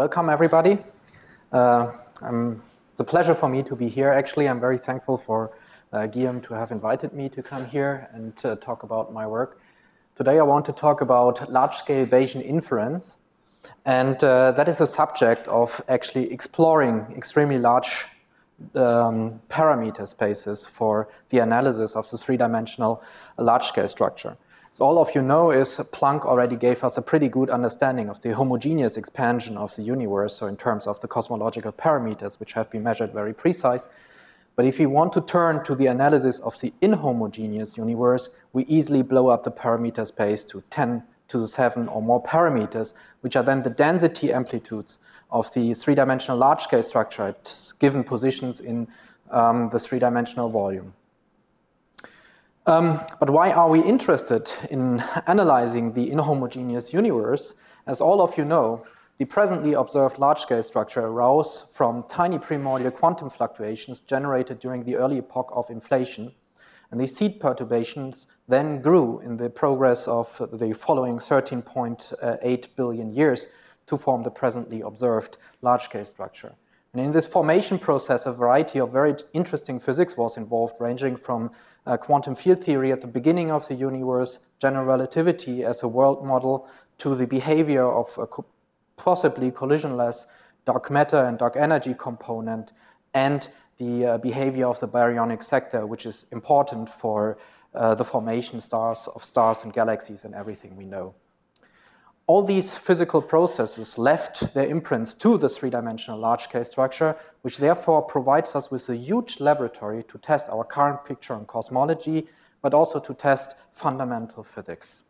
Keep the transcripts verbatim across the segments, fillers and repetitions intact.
welcome everybody. Uh, I'm, it's a pleasure for me to be here. Actually, I'm very thankful for uh, Guillaume to have invited me to come here and uh, talk about my work. Today I want to talk about large-scale Bayesian inference, and uh, that is a subject of actually exploring extremely large um, parameter spaces for the analysis of the three-dimensional large-scale structure. So all of you know is Planck already gave us a pretty good understanding of the homogeneous expansion of the universe, so in terms of the cosmological parameters, which have been measured very precise. But if we want to turn to the analysis of the inhomogeneous universe, we easily blow up the parameter space to ten to the seven or more parameters, which are then the density amplitudes of the three-dimensional large-scale structure at given positions in um, the three-dimensional volume. Um, but why are we interested in analyzing the inhomogeneous universe? As all of you know, the presently observed large-scale structure arose from tiny primordial quantum fluctuations generated during the early epoch of inflation. And these seed perturbations then grew in the progress of the following thirteen point eight billion years to form the presently observed large-scale structure. And in this formation process, a variety of very interesting physics was involved, ranging from uh, quantum field theory at the beginning of the universe, general relativity as a world model, to the behavior of a co possibly collisionless dark matter and dark energy component, and the uh, behavior of the baryonic sector, which is important for uh, the formation stars of stars and galaxies and everything we know. All these physical processes left their imprints to the three-dimensional large-scale structure, which therefore provides us with a huge laboratory to test our current picture on cosmology, but also to test fundamental physics.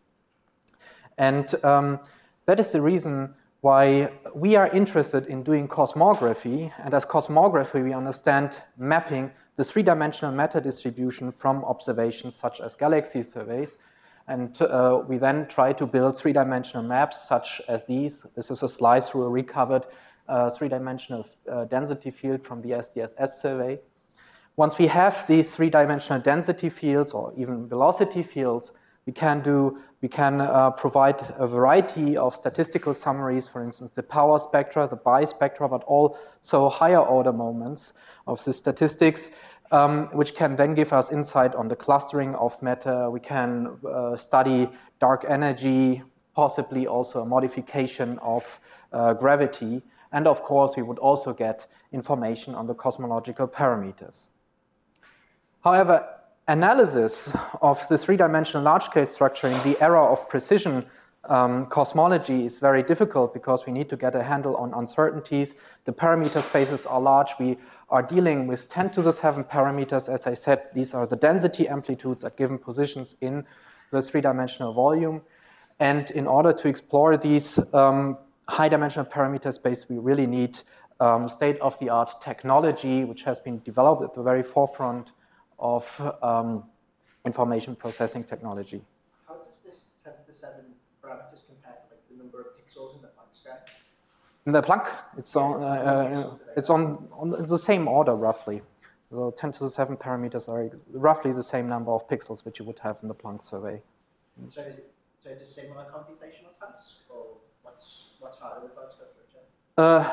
And um, that is the reason why we are interested in doing cosmography. And as cosmography, we understand mapping the three-dimensional matter distribution from observations such as galaxy surveys. And uh, we then try to build three-dimensional maps such as these. This is a slide through a recovered uh, three-dimensional uh, density field from the S D S S survey. Once we have these three-dimensional density fields or even velocity fields, we can do we can uh, provide a variety of statistical summaries, for instance, the power spectra, the bispectra, but also higher order moments of the statistics, Um, which can then give us insight on the clustering of matter. We can uh, study dark energy, possibly also a modification of uh, gravity. And of course, we would also get information on the cosmological parameters. However, analysis of the three-dimensional large-scale structure in the era of precision Um, cosmology is very difficult because we need to get a handle on uncertainties. The parameter spaces are large. We are dealing with ten to the seven parameters. As I said, these are the density amplitudes at given positions in the three-dimensional volume. And in order to explore these um, high-dimensional parameter space, we really need um, state-of-the-art technology, which has been developed at the very forefront of um, information processing technology. How does this ten to the seven parameters compare to like the number of pixels in the Planck sky? In the Planck, it's on uh, uh, it's on, on the same order roughly. So ten to the seven parameters are roughly the same number of pixels which you would have in the Planck survey. So is it so it's a similar computational task, or what's what's harder with large scale structure? Uh,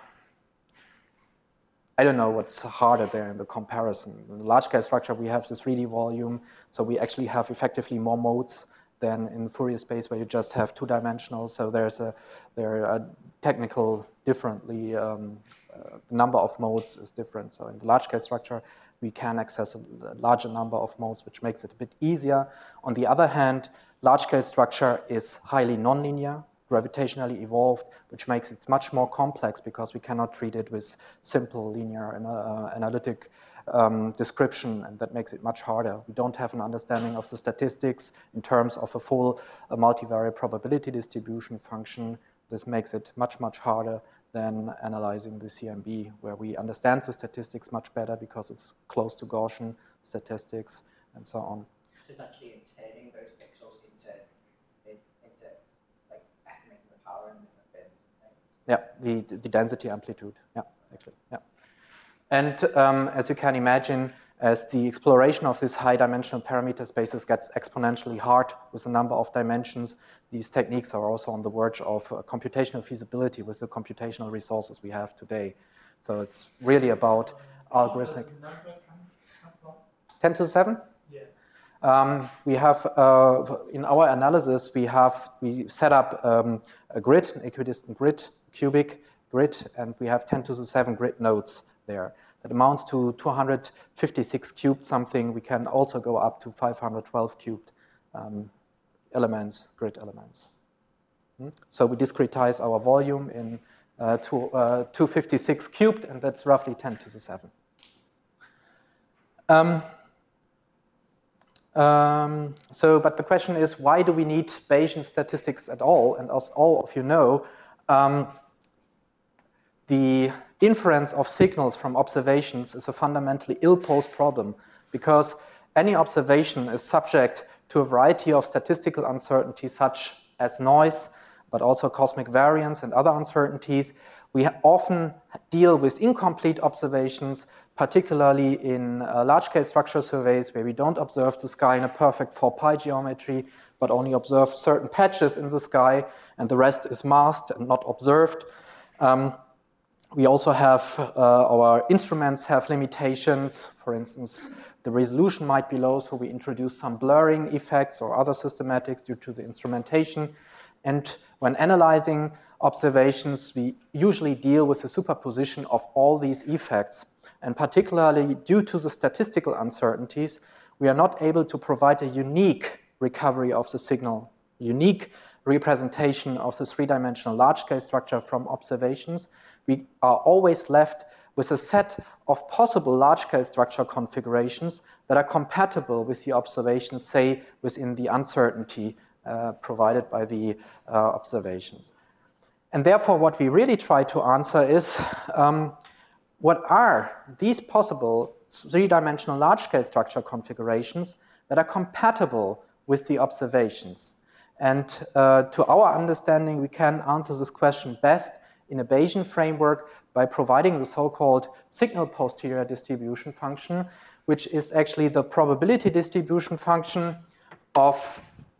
I don't know what's harder there in the comparison. In the large scale structure, we have the three D volume, so we actually have effectively more modes than in Fourier space, where you just have two-dimensional. So there's a there are technical differently. Um, uh, the number of modes is different. So in the large-scale structure, we can access a larger number of modes, which makes it a bit easier. On the other hand, large-scale structure is highly nonlinear, gravitationally evolved, which makes it much more complex because we cannot treat it with simple linear uh, analytic Um, description, and that makes it much harder. We don't have an understanding of the statistics in terms of a full uh, multivariate probability distribution function. This makes it much, much harder than analyzing the C M B, where we understand the statistics much better because it's close to Gaussian statistics and so on. So it's actually in turning those pixels into, into like estimating the power and the bins and things. Yeah, the, the density amplitude. Yeah, actually, yeah. And um, as you can imagine, as the exploration of these high-dimensional parameter spaces gets exponentially hard with a number of dimensions. These techniques are also on the verge of uh, computational feasibility with the computational resources we have today. So it's really about algorithmic. ten to the seven? Yeah. Um, we have, uh, in our analysis, we have, we set up um, a grid, an equidistant grid, cubic grid, and we have ten to the seven grid nodes there. That amounts to two hundred fifty-six cubed something. We can also go up to five hundred twelve cubed um, elements, grid elements. Hmm? So we discretize our volume in uh, to, uh, two hundred fifty-six cubed, and that's roughly ten to the seven. Um, um, so, but the question is, why do we need Bayesian statistics at all? And as all of you know, um, the inference of signals from observations is a fundamentally ill-posed problem, because any observation is subject to a variety of statistical uncertainties, such as noise, but also cosmic variance and other uncertainties. We often deal with incomplete observations, particularly in uh, large-scale structure surveys, where we don't observe the sky in a perfect four pi geometry, but only observe certain patches in the sky, and the rest is masked and not observed. Um, we also have, uh, our instruments have limitations. For instance, the resolution might be low, so we introduce some blurring effects or other systematics due to the instrumentation. And when analyzing observations, we usually deal with the superposition of all these effects. And particularly due to the statistical uncertainties, we are not able to provide a unique recovery of the signal, unique representation of the three-dimensional large-scale structure from observations. We are always left with a set of possible large-scale structure configurations that are compatible with the observations, say, within the uncertainty uh, provided by the uh, observations. And therefore, what we really try to answer is, um, what are these possible three-dimensional large-scale structure configurations that are compatible with the observations? And uh, to our understanding, we can answer this question best in a Bayesian framework by providing the so-called signal posterior distribution function, which is actually the probability distribution function of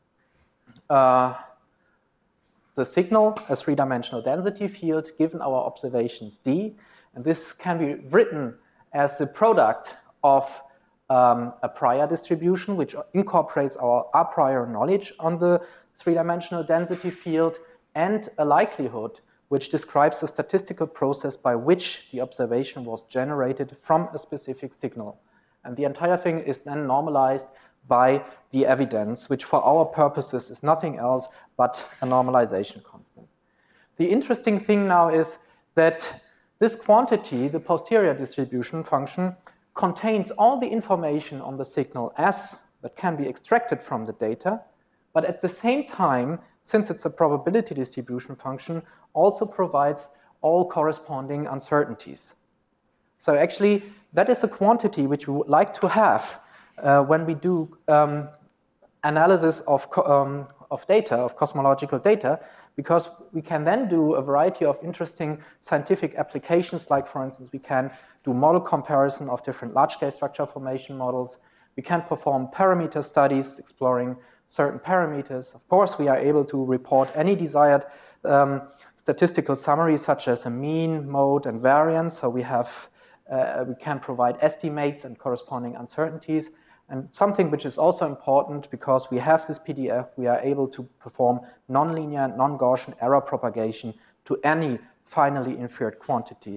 uh, the signal, a three-dimensional density field, given our observations D. And this can be written as the product of um, a prior distribution, which incorporates our a priori knowledge on the three-dimensional density field, and a likelihood, which describes the statistical process by which the observation was generated from a specific signal. And the entire thing is then normalized by the evidence, which for our purposes is nothing else but a normalization constant. The interesting thing now is that this quantity, the posterior distribution function, contains all the information on the signal S that can be extracted from the data, but at the same time, since it's a probability distribution function, also provides all corresponding uncertainties. So actually, that is a quantity which we would like to have uh, when we do um, analysis of, um, of data, of cosmological data, because we can then do a variety of interesting scientific applications, like, for instance, we can do model comparison of different large-scale structure formation models. We can perform parameter studies exploring certain parameters. Of course, we are able to report any desired um, statistical summary, such as a mean, mode, and variance. So we have, uh, we can provide estimates and corresponding uncertainties. And something which is also important, because we have this P D F, we are able to perform nonlinear, non-Gaussian error propagation to any finally inferred quantity.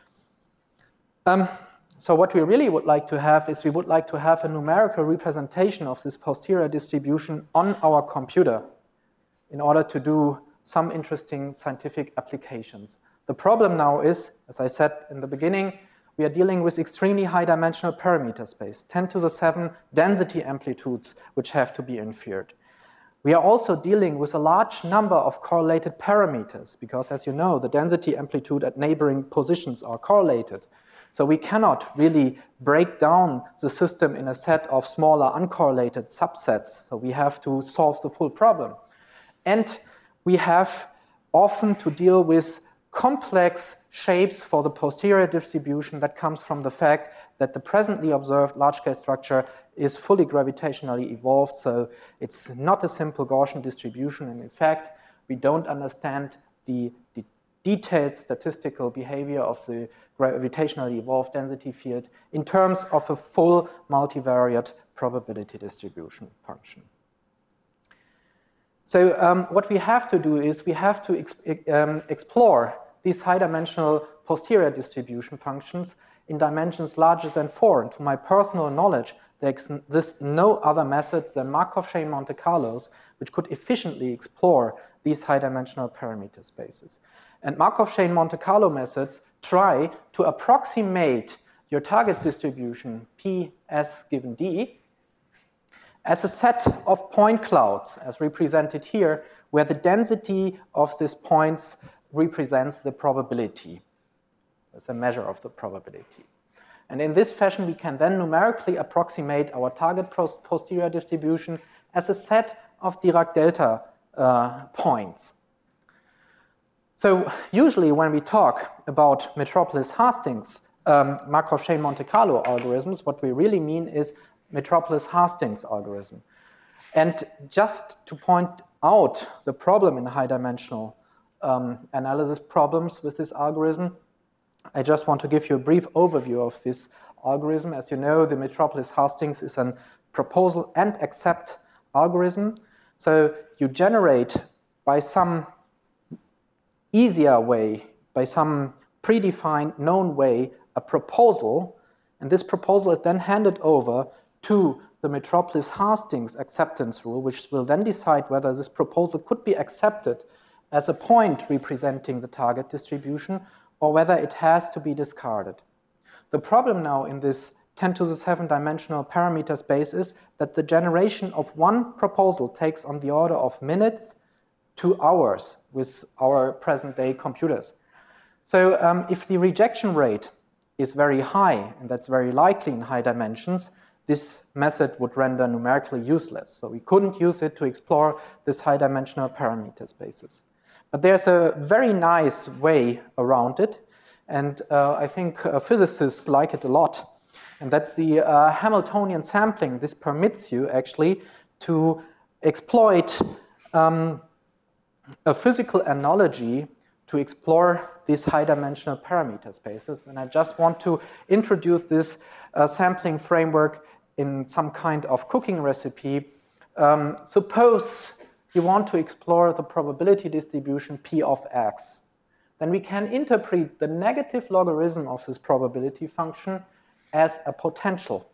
Um, so what we really would like to have is we would like to have a numerical representation of this posterior distribution on our computer in order to do some interesting scientific applications. The problem now is, as I said in the beginning, we are dealing with extremely high-dimensional parameter space, ten to the seven density amplitudes, which have to be inferred. We are also dealing with a large number of correlated parameters, because, as you know, the density amplitude at neighboring positions are correlated. So we cannot really break down the system in a set of smaller uncorrelated subsets. So we have to solve the full problem. And we have often to deal with complex shapes for the posterior distribution that comes from the fact that the presently observed large-scale structure is fully gravitationally evolved, so it's not a simple Gaussian distribution, and in fact, we don't understand the, the detailed statistical behavior of the gravitationally evolved density field in terms of a full multivariate probability distribution function. So um, what we have to do is we have to ex um, explore these high-dimensional posterior distribution functions in dimensions larger than four. And to my personal knowledge, there exists no other method than Markov-Chain Monte Carlos which could efficiently explore these high-dimensional parameter spaces. And Markov-Chain Monte Carlo methods try to approximate your target distribution P S given D as a set of point clouds, as represented here, where the density of these points represents the probability. It's a measure of the probability. And in this fashion, we can then numerically approximate our target posterior distribution as a set of Dirac delta uh, points. So usually when we talk about Metropolis Hastings um, Markov-Chain Monte Carlo algorithms, what we really mean is Metropolis Hastings algorithm. And just to point out the problem in high-dimensional um, analysis problems with this algorithm, I just want to give you a brief overview of this algorithm. As you know, the Metropolis Hastings is a proposal and accept algorithm. So you generate by some easier way, by some predefined known way, a proposal, and this proposal is then handed over to the Metropolis Hastings acceptance rule, which will then decide whether this proposal could be accepted as a point representing the target distribution or whether it has to be discarded. The problem now in this ten to the seven dimensional parameter space is that the generation of one proposal takes on the order of minutes to hours with our present-day computers. So um, if the rejection rate is very high, and that's very likely in high dimensions, this method would render numerically useless. So we couldn't use it to explore this high-dimensional parameter spaces. But there's a very nice way around it, and uh, I think uh, physicists like it a lot. And that's the uh, Hamiltonian sampling. This permits you actually to exploit um, a physical analogy to explore these high-dimensional parameter spaces. And I just want to introduce this uh, sampling framework in some kind of cooking recipe. Um, suppose you want to explore the probability distribution P of X. Then we can interpret the negative logarithm of this probability function as a potential.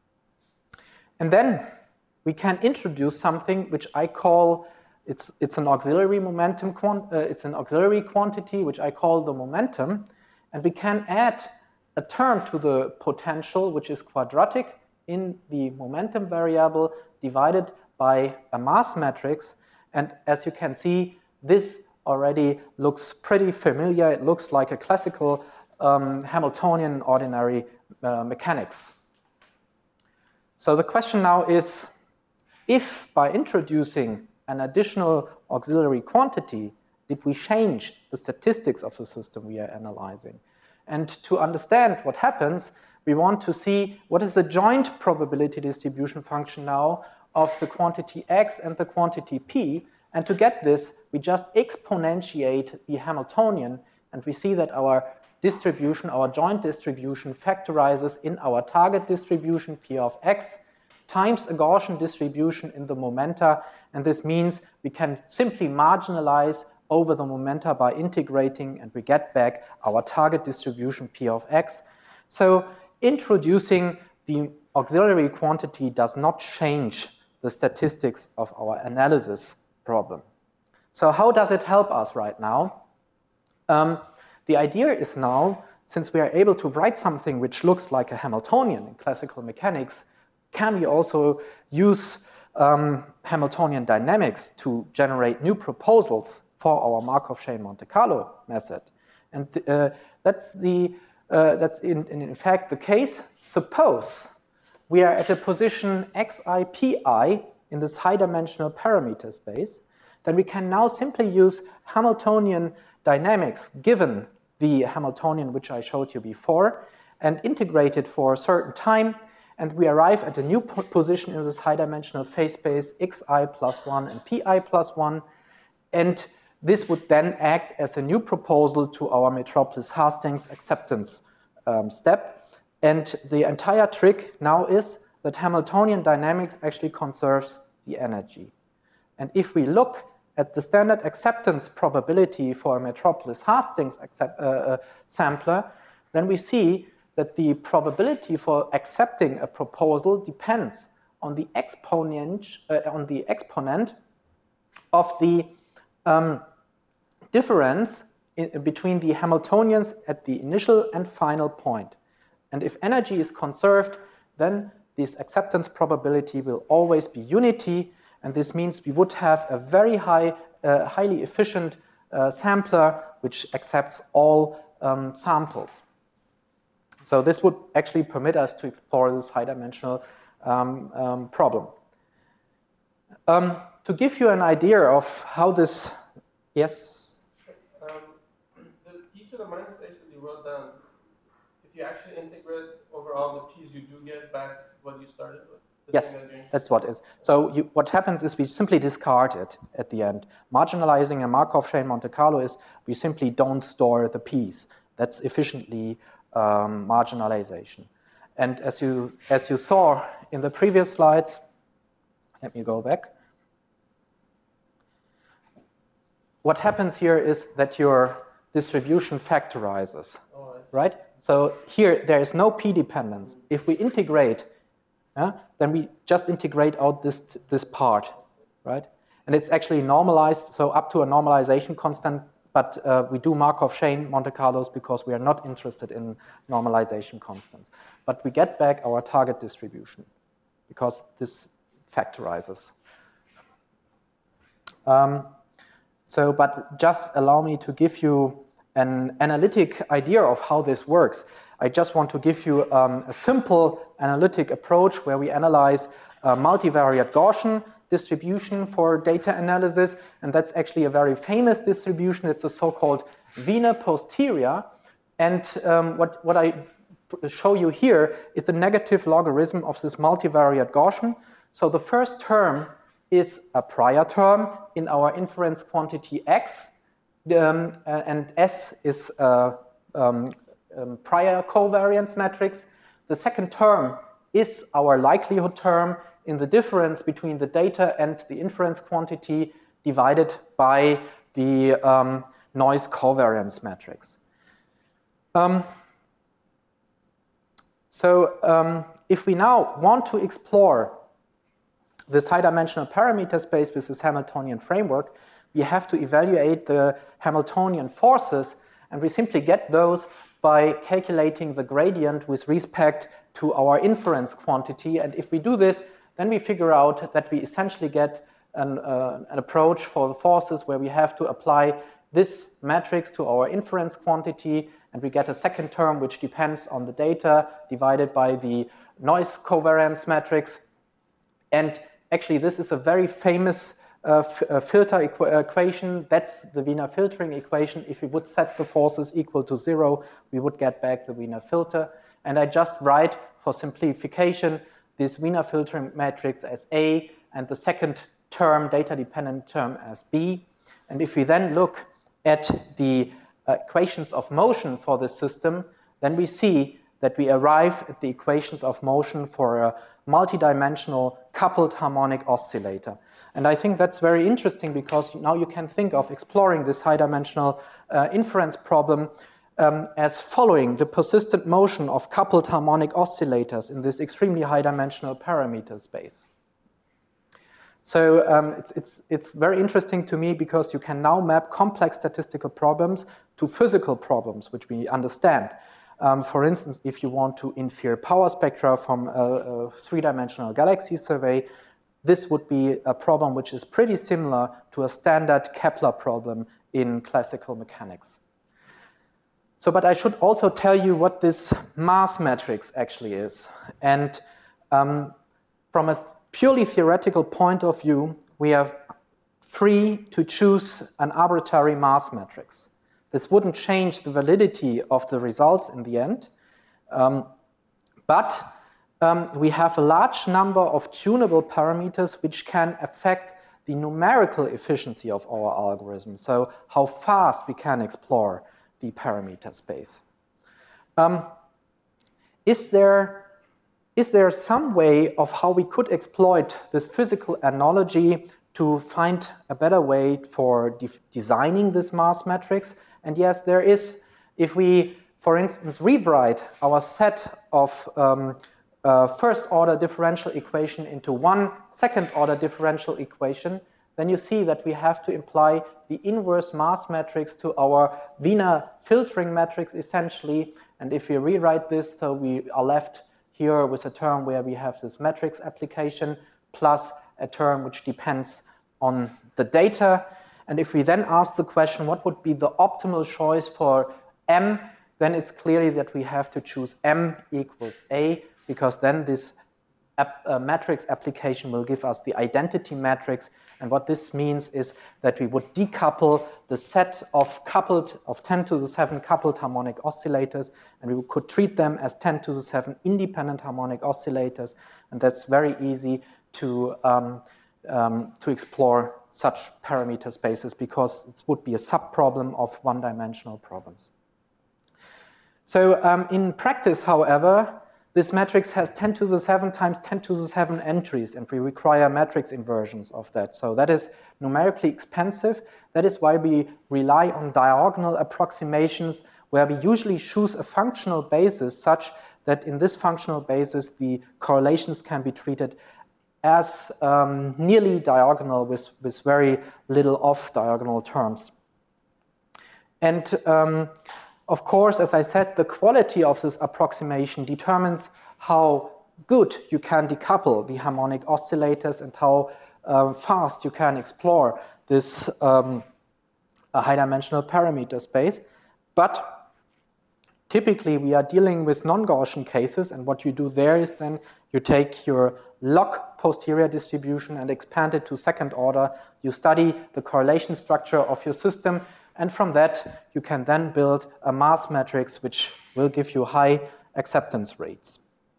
And then we can introduce something which I call, it's, it's an auxiliary momentum, quant, uh, it's an auxiliary quantity which I call the momentum, and we can add a term to the potential which is quadratic in the momentum variable divided by a mass matrix. And as you can see, this already looks pretty familiar. It looks like a classical um, Hamiltonian ordinary uh, mechanics. So the question now is, if by introducing an additional auxiliary quantity, did we change the statistics of the system we are analyzing? And to understand what happens, we want to see what is the joint probability distribution function now of the quantity x and the quantity p. And to get this, we just exponentiate the Hamiltonian, and we see that our distribution, our joint distribution, factorizes in our target distribution P of x times a Gaussian distribution in the momenta. And this means we can simply marginalize over the momenta by integrating, and we get back our target distribution P of x. So introducing the auxiliary quantity does not change the statistics of our analysis problem. So how does it help us right now? Um, the idea is now, since we are able to write something which looks like a Hamiltonian in classical mechanics, can we also use um, Hamiltonian dynamics to generate new proposals for our Markov-Chain Monte Carlo method? And uh, that's the Uh, that's in, in fact the case. Suppose we are at a position xi pi in this high-dimensional parameter space, then we can now simply use Hamiltonian dynamics given the Hamiltonian which I showed you before and integrate it for a certain time, and we arrive at a new po position in this high-dimensional phase space xi plus one and pi plus one, and this would then act as a new proposal to our Metropolis-Hastings acceptance um, step. And the entire trick now is that Hamiltonian dynamics actually conserves the energy. And if we look at the standard acceptance probability for a Metropolis-Hastings accept, uh, uh, sampler, then we see that the probability for accepting a proposal depends on the exponent, uh, on the exponent of the um, difference in, between the Hamiltonians at the initial and final point. And if energy is conserved, then this acceptance probability will always be unity, and this means we would have a very high, uh, highly efficient uh, sampler which accepts all um, samples. So this would actually permit us to explore this high-dimensional um, um, problem. Um, to give you an idea of how this, yes? Um, the e to the minus h that you wrote down, if you actually integrate over all the p's, you do get back what you started with? Yes, that that's what is. So you, what happens is we simply discard it at the end. Marginalizing a Markov chain Monte Carlo is we simply don't store the p's. That's efficiently um, marginalization. And as you, as you saw in the previous slides, let me go back. What happens here is that your distribution factorizes, oh, right? So here there is no p dependence. If we integrate, uh, then we just integrate out this, this part, right? And it's actually normalized, so up to a normalization constant, but uh, we do Markov chain Monte Carlos because we are not interested in normalization constants. But we get back our target distribution because this factorizes. Um, so, but just allow me to give you an analytic idea of how this works. I just want to give you um, a simple analytic approach where we analyze a multivariate Gaussian distribution for data analysis, and that's actually a very famous distribution. It's a so-called Wiener posterior, and um, what, what I show you here is the negative logarithm of this multivariate Gaussian. So the first term is a prior term in our inference quantity x, um, uh, and S is a um, um, prior covariance matrix. The second term is our likelihood term in the difference between the data and the inference quantity divided by the um, noise covariance matrix. Um, so um, if we now want to explore this high-dimensional parameter space with this Hamiltonian framework, we have to evaluate the Hamiltonian forces, and we simply get those by calculating the gradient with respect to our inference quantity. And if we do this, then we figure out that we essentially get an, uh, an approach for the forces where we have to apply this matrix to our inference quantity, and we get a second term which depends on the data divided by the noise covariance matrix. And actually, this is a very famous uh, uh, filter equ equation. That's the Wiener filtering equation. If we would set the forces equal to zero, we would get back the Wiener filter. And I just write, for simplification, this Wiener filtering matrix as A, and the second term, data-dependent term, as B. And if we then look at the uh, equations of motion for this system, then we see that we arrive at the equations of motion for a multidimensional coupled harmonic oscillator. And I think that's very interesting because now you can think of exploring this high-dimensional uh, inference problem um, as following the persistent motion of coupled harmonic oscillators in this extremely high-dimensional parameter space. So um, it's, it's, it's very interesting to me because you can now map complex statistical problems to physical problems, which we understand. Um, for instance, if you want to infer power spectra from a, a three-dimensional galaxy survey, this would be a problem which is pretty similar to a standard Kepler problem in classical mechanics. So, but I should also tell you what this mass matrix actually is. And um, from a purely theoretical point of view, we are free to choose an arbitrary mass matrix. This wouldn't change the validity of the results in the end. Um, but um, we have a large number of tunable parameters which can affect the numerical efficiency of our algorithm, so how fast we can explore the parameter space. Um, is there, is there some way of how we could exploit this physical analogy to find a better way for de designing this mass matrix? And yes, there is. If we, for instance, rewrite our set of um, uh, first-order differential equation into one second-order differential equation, then you see that we have to imply the inverse mass matrix to our Wiener filtering matrix, essentially. And if we rewrite this, so we are left here with a term where we have this matrix application plus a term which depends on the data. And if we then ask the question, what would be the optimal choice for M, then it's clearly that we have to choose M equals A, because then this ap uh, matrix application will give us the identity matrix. And what this means is that we would decouple the set of coupled, of ten to the seven coupled harmonic oscillators, and we could treat them as ten to the seven independent harmonic oscillators. And that's very easy to, um, um, to explore such parameter spaces, because it would be a subproblem of one-dimensional problems. So um, in practice, however, this matrix has ten to the seven times ten to the seven entries, and we require matrix inversions of that. So that is numerically expensive. That is why we rely on diagonal approximations, where we usually choose a functional basis such that in this functional basis the correlations can be treated as um, nearly diagonal with, with very little off-diagonal terms. And um, of course, as I said, the quality of this approximation determines how good you can decouple the harmonic oscillators and how um, fast you can explore this um, high-dimensional parameter space. But typically, we are dealing with non-Gaussian cases, and what you do there is then you take your log posterior distribution and expand it to second order. You study the correlation structure of your system, and from that, you can then build a mass matrix which will give you high acceptance rates.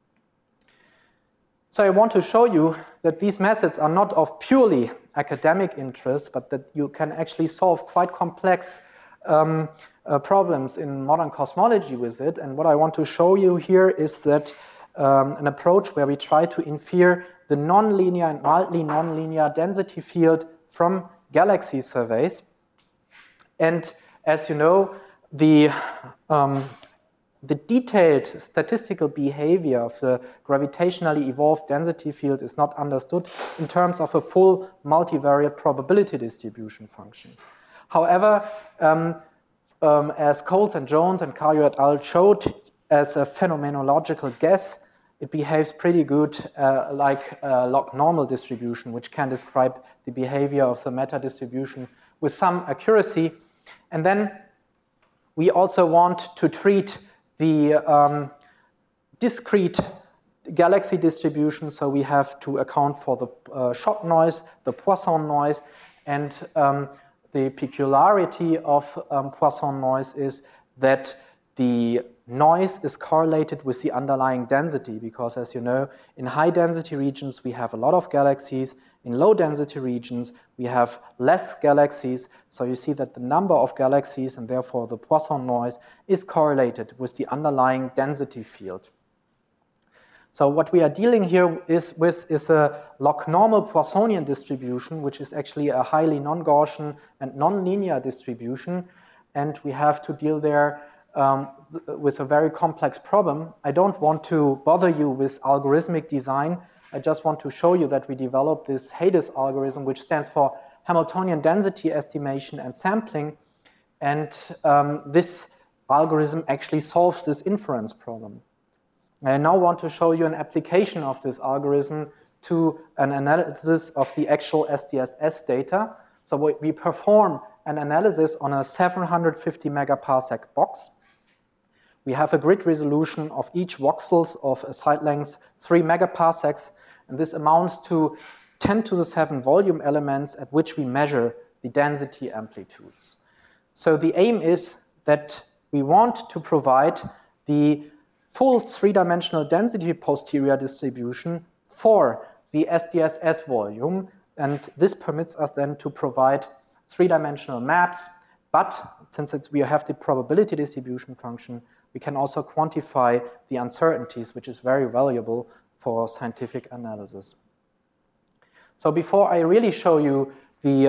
So I want to show you that these methods are not of purely academic interest, but that you can actually solve quite complex um, uh, problems in modern cosmology with it. And what I want to show you here is that um, an approach where we try to infer the nonlinear and mildly nonlinear density field from galaxy surveys. And as you know, the, um, the detailed statistical behavior of the gravitationally evolved density field is not understood in terms of a full multivariate probability distribution function. However, um, um, as Coles and Jones and Caillou et al. Showed, as a phenomenological guess, it behaves pretty good uh, like a log normal distribution, which can describe the behavior of the meta distribution with some accuracy. And then we also want to treat the um, discrete galaxy distribution, so we have to account for the uh, shock noise, the Poisson noise, and um, the peculiarity of um, Poisson noise is that the noise is correlated with the underlying density, because as you know, in high density regions we have a lot of galaxies. In low density regions, we have less galaxies, so you see that the number of galaxies and therefore the Poisson noise is correlated with the underlying density field. So what we are dealing here is with is a log normal Poissonian distribution, which is actually a highly non-Gaussian and non-linear distribution, and we have to deal there um, with a very complex problem. I don't want to bother you with algorithmic design. I just want to show you that we developed this Hades algorithm, which stands for Hamiltonian density estimation and sampling. And um, this algorithm actually solves this inference problem. I now want to show you an application of this algorithm to an analysis of the actual S D S S data. So we perform an analysis on a seven hundred fifty megaparsec box. We have a grid resolution of each voxels of a side length three megaparsecs, and this amounts to ten to the seven volume elements at which we measure the density amplitudes. So the aim is that we want to provide the full three-dimensional density posterior distribution for the S D S S volume, and this permits us then to provide three-dimensional maps, but since it's, we have the probability distribution function, we can also quantify the uncertainties, which is very valuable for scientific analysis. So before I really show you the,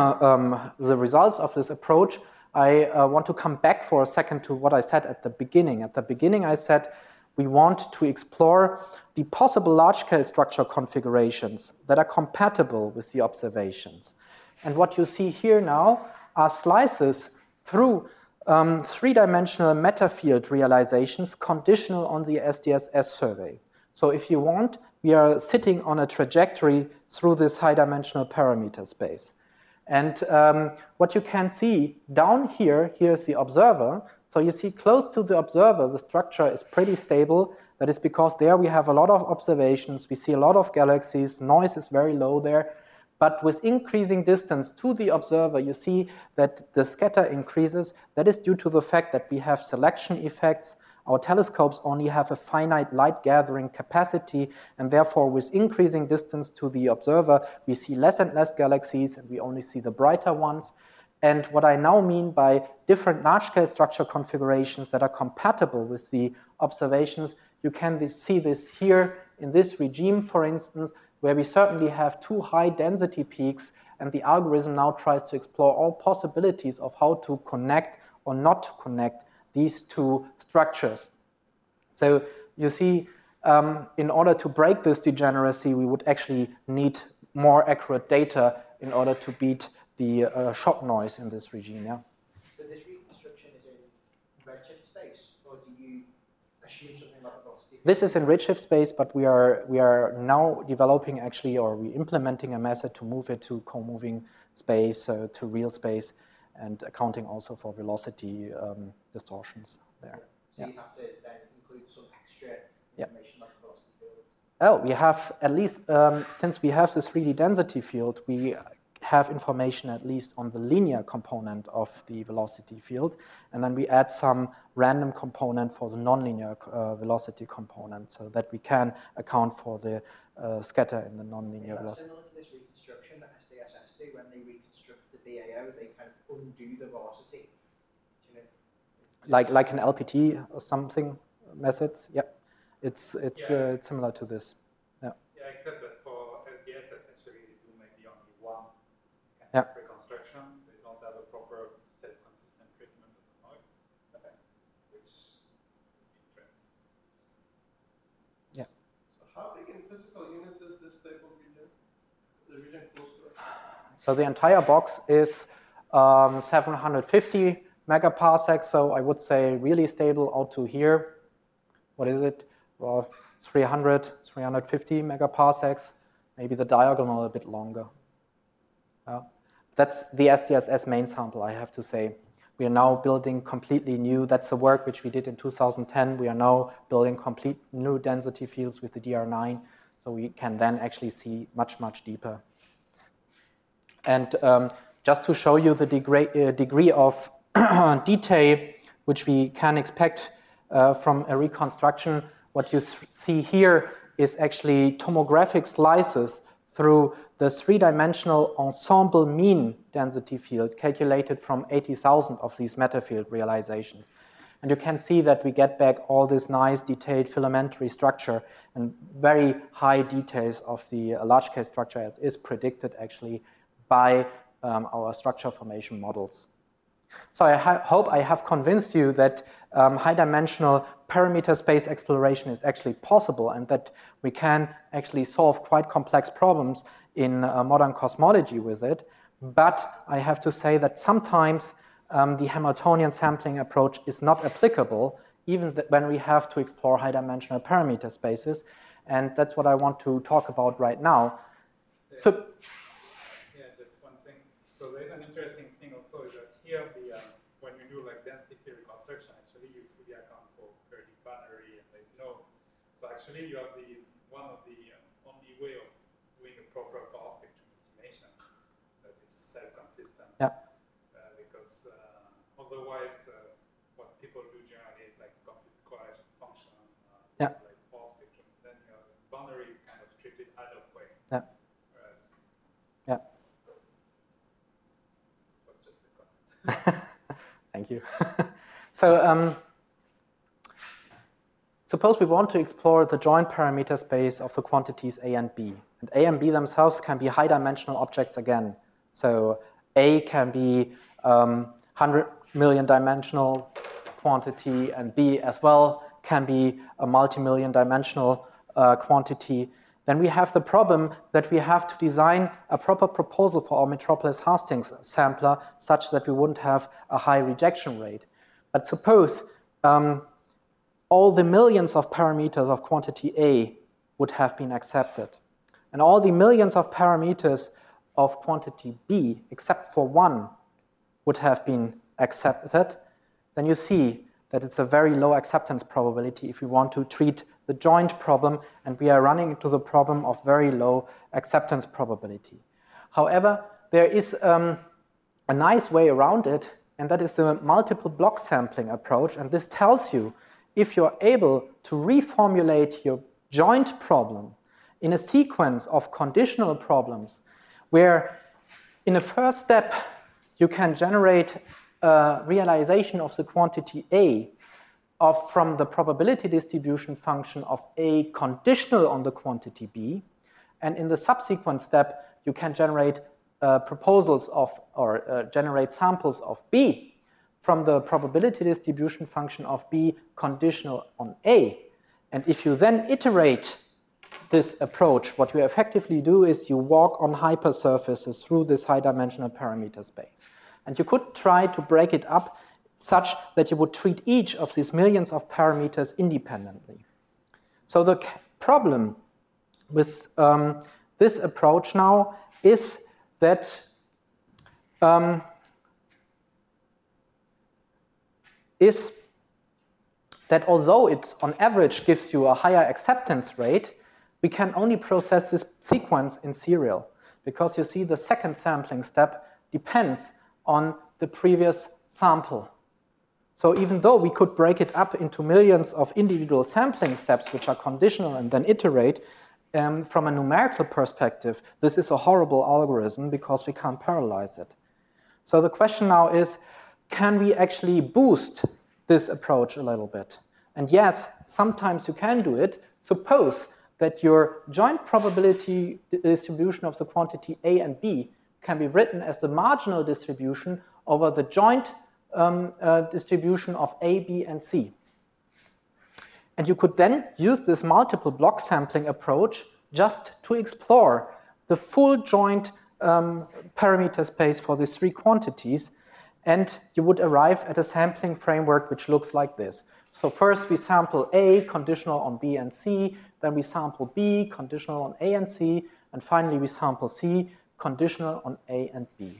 um, the results of this approach, I uh, want to come back for a second to what I said at the beginning. At the beginning I said we want to explore the possible large-scale structure configurations that are compatible with the observations. And what you see here now are slices through um, three-dimensional meta-field realizations conditional on the S D S S survey. So if you want, we are sitting on a trajectory through this high-dimensional parameter space. And um, what you can see down here, here's the observer. So you see close to the observer, the structure is pretty stable. That is because there we have a lot of observations. We see a lot of galaxies. Noise is very low there. But with increasing distance to the observer, you see that the scatter increases. That is due to the fact that we have selection effects. Our telescopes only have a finite light gathering capacity, and therefore with increasing distance to the observer, we see less and less galaxies, and we only see the brighter ones. And what I now mean by different large-scale structure configurations that are compatible with the observations, you can see this here in this regime, for instance, where we certainly have two high density peaks, and the algorithm now tries to explore all possibilities of how to connect or not to connect these two structures. So you see, um, in order to break this degeneracy, we would actually need more accurate data in order to beat the uh, shock noise in this regime. Yeah? So this reconstruction is in redshift space, or do you assume something like the velocity? This is in redshift space, but we are, we are now developing actually, or we implementing a method to move it to co-moving space, uh, to real space, and accounting also for velocity um, distortions there. So yeah. you have to then include some extra information yeah. like the velocity fields? Oh, we have at least, um, since we have this three D density field, we have information at least on the linear component of the velocity field, and then we add some random component for the nonlinear uh, velocity component, so that we can account for the uh, scatter in the nonlinear velocity. Is that similar to this reconstruction that S D S S do when they reconstruct the B A O, they kind of undo the velocity? Do you know? Like like an L P T or something methods, yeah. It's it's, yeah. Uh, it's similar to this. Yeah. Yeah, except that for S D S S actually they do maybe only one kind yeah. of reconstruction. They don't have a proper self-consistent treatment of the noise, okay. Which is interesting. Yeah. So how big in physical units is this stable region? The region close to us? So the entire box is um, seven hundred fifty megaparsecs, so I would say really stable out to here. What is it? Well, three hundred, three hundred fifty megaparsecs, maybe the diagonal a bit longer. Uh, that's the S D S S main sample, I have to say. We are now building completely new, that's the work which we did in two thousand ten. We are now building complete new density fields with the D R nine, so we can then actually see much, much deeper. And um, just to show you the degree, uh, degree of detail which we can expect uh, from a reconstruction, what you see here is actually tomographic slices through the three-dimensional ensemble mean density field calculated from eighty thousand of these metafield realizations. And you can see that we get back all this nice detailed filamentary structure and very high details of the large-scale structure as is predicted actually by um, our structure formation models. So I hope I have convinced you that um, high-dimensional parameter space exploration is actually possible and that we can actually solve quite complex problems in uh, modern cosmology with it. But I have to say that sometimes um, the Hamiltonian sampling approach is not applicable, even when we have to explore high-dimensional parameter spaces. And that's what I want to talk about right now. Yeah. So, yeah, just one thing. So there's an interesting thing also is that here, the, um, when you do like density field reconstruction, actually you fully account for very binary and there's no. So actually you have the one of the um, only way of doing a proper power spectrum estimation that is self-consistent. yeah. Uh, because uh, otherwise, uh, So um, suppose we want to explore the joint parameter space of the quantities A and B. And A and B themselves can be high-dimensional objects again. So A can be um, one hundred million dimensional quantity, and B as well can be a multi-million dimensional uh, quantity. Then we have the problem that we have to design a proper proposal for our Metropolis Hastings sampler such that we wouldn't have a high rejection rate. But suppose um, all the millions of parameters of quantity A would have been accepted, and all the millions of parameters of quantity B, except for one, would have been accepted, then you see that it's a very low acceptance probability if we want to treat the joint problem, and we are running into the problem of very low acceptance probability. However, there is um, a nice way around it, and that is the multiple block sampling approach, and this tells you if you're able to reformulate your joint problem in a sequence of conditional problems where in a first step you can generate a realization of the quantity A of from the probability distribution function of A conditional on the quantity B, and in the subsequent step you can generate uh, proposals of or uh, generate samples of B from the probability distribution function of B conditional on A. And if you then iterate this approach, what you effectively do is you walk on hypersurfaces through this high-dimensional parameter space. And you could try to break it up such that you would treat each of these millions of parameters independently. So the problem with um, this approach now is that um, is that although it on average gives you a higher acceptance rate, we can only process this sequence in serial, because you see the second sampling step depends on the previous sample. So even though we could break it up into millions of individual sampling steps which are conditional and then iterate, um, from a numerical perspective, this is a horrible algorithm because we can't parallelize it. So the question now is, can we actually boost this approach a little bit? And yes, sometimes you can do it. Suppose that your joint probability distribution of the quantity A and B can be written as the marginal distribution over the joint um, uh, distribution of A, B, and C. And you could then use this multiple block sampling approach just to explore the full joint um, parameter space for these three quantities, and you would arrive at a sampling framework which looks like this. So first we sample A conditional on B and C, then we sample B conditional on A and C, and finally we sample C conditional on A and B.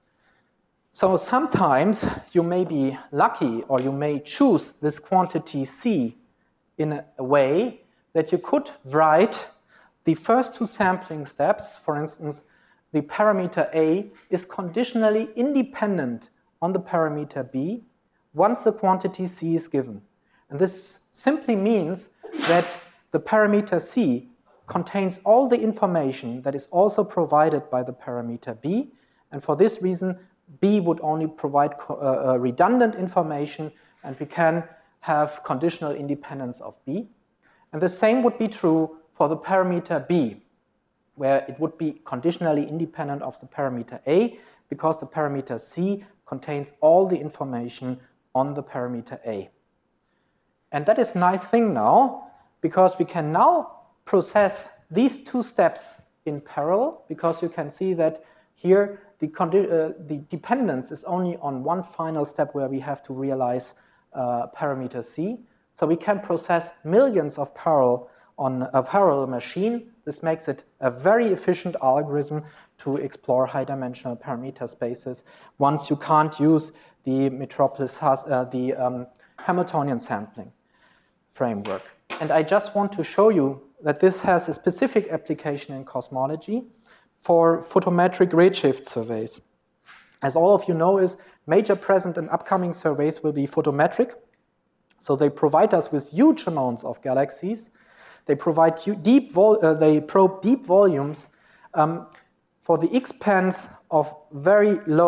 So sometimes you may be lucky, or you may choose this quantity C in a way that you could write the first two sampling steps. For instance, the parameter A is conditionally independent on the parameter B once the quantity C is given. And this simply means that the parameter C contains all the information that is also provided by the parameter B, and for this reason B would only provide uh, uh, redundant information, and we can have conditional independence of B. And the same would be true for the parameter B, where it would be conditionally independent of the parameter A, because the parameter C contains all the information on the parameter A. And that is a nice thing now, because we can now process these two steps in parallel, because you can see that here the, uh, the dependence is only on one final step where we have to realize uh, parameter C. So we can process millions of parallel on a parallel machine. This makes it a very efficient algorithm to explore high-dimensional parameter spaces once you can't use the Metropolis, uh, the um, Hamiltonian sampling framework. And I just want to show you that this has a specific application in cosmology for photometric redshift surveys. As all of you know, is major present and upcoming surveys will be photometric. So they provide us with huge amounts of galaxies. They provide deep vol uh, they probe deep volumes um, for the expense of very low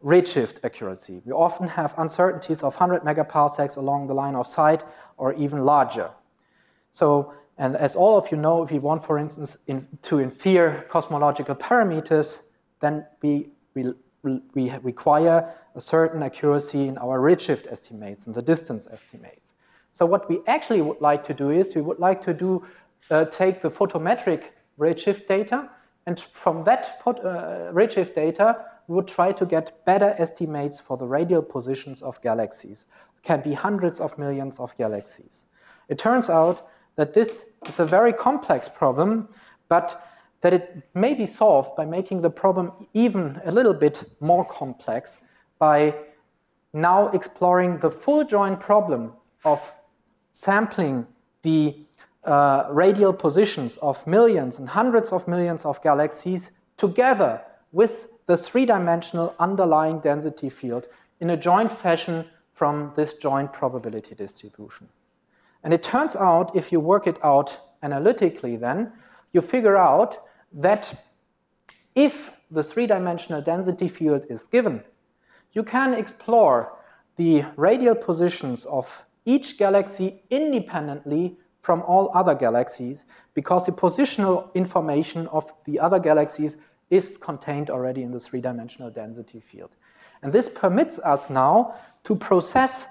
redshift accuracy. We often have uncertainties of one hundred megaparsecs along the line of sight or even larger. So, and as all of you know, if you want, for instance, in, to infer cosmological parameters, then we, we, we require a certain accuracy in our redshift estimates and the distance estimates. So what we actually would like to do is we would like to do uh, take the photometric redshift data, and from that uh, redshift data, we would try to get better estimates for the radial positions of galaxies. It can be hundreds of millions of galaxies. It turns out that this is a very complex problem, but that it may be solved by making the problem even a little bit more complex by now exploring the full joint problem of sampling the uh, radial positions of millions and hundreds of millions of galaxies together with the three-dimensional underlying density field in a joint fashion from this joint probability distribution. And it turns out, if you work it out analytically then, you figure out that if the three-dimensional density field is given, you can explore the radial positions of each galaxy independently from all other galaxies, because the positional information of the other galaxies is contained already in the three-dimensional density field. And this permits us now to process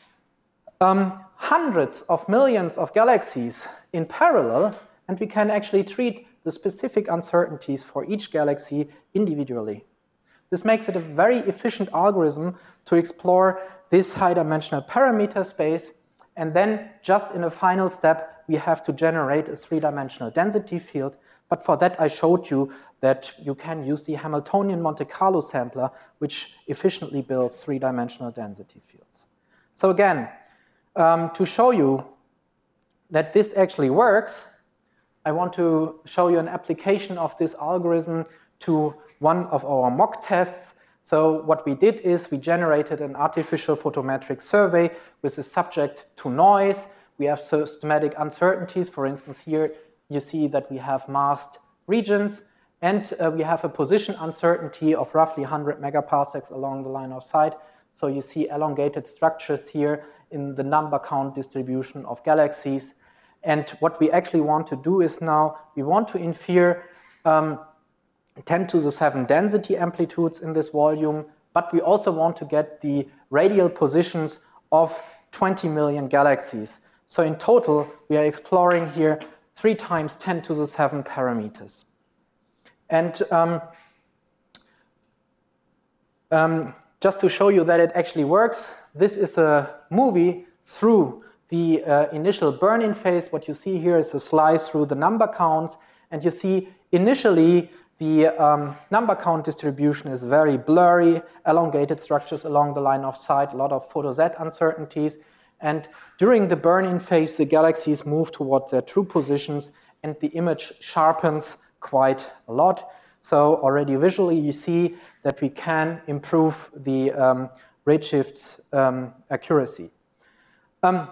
um, hundreds of millions of galaxies in parallel, and we can actually treat the specific uncertainties for each galaxy individually. This makes it a very efficient algorithm to explore this high-dimensional parameter space, and then just in a final step, we have to generate a three-dimensional density field. But for that, I showed you that you can use the Hamiltonian Monte Carlo sampler, which efficiently builds three-dimensional density fields. So again, um, to show you that this actually works, I want to show you an application of this algorithm to one of our mock tests. So what we did is we generated an artificial photometric survey with a subject to noise. We have systematic uncertainties. For instance, here you see that we have masked regions, and uh, we have a position uncertainty of roughly one hundred megaparsecs along the line of sight. So you see elongated structures here in the number count distribution of galaxies. And what we actually want to do is now we want to infer um, ten to the seven density amplitudes in this volume, but we also want to get the radial positions of twenty million galaxies. So in total, we are exploring here three times ten to the seven parameters. And um, um, just to show you that it actually works, this is a movie through the uh, initial burn-in phase. What you see here is a slice through the number counts, and you see initially the um, number count distribution is very blurry, elongated structures along the line of sight, a lot of photo Z uncertainties. And during the burn-in phase, the galaxies move toward their true positions, and the image sharpens quite a lot. So already visually, you see that we can improve the um, redshift's um, accuracy. Um,